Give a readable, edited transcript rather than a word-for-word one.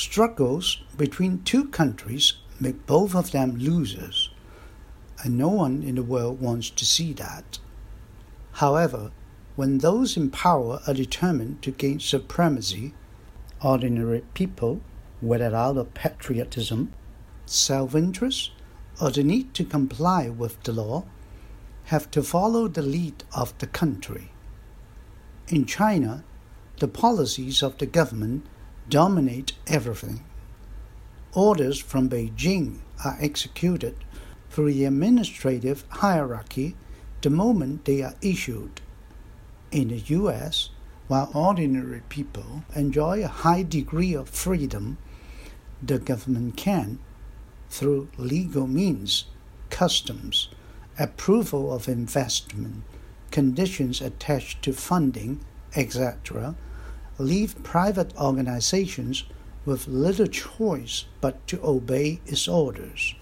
Struggles between two countries make both of them losers, and no one in the world wants to see that. However, when those in power are determined to gain supremacy, ordinary people, whether out of patriotism, self-interest, or the need to comply with the law, have to follow the lead of the country. In China, the policies of the government dominate everything. Orders from Beijing are executed through the administrative hierarchy the moment they are issued. In the U.S., while ordinary people enjoy a high degree of freedom, the government can, through legal means, customs, approval of investment, conditions attached to funding, etc., leave private organizations with little choice but to obey its orders.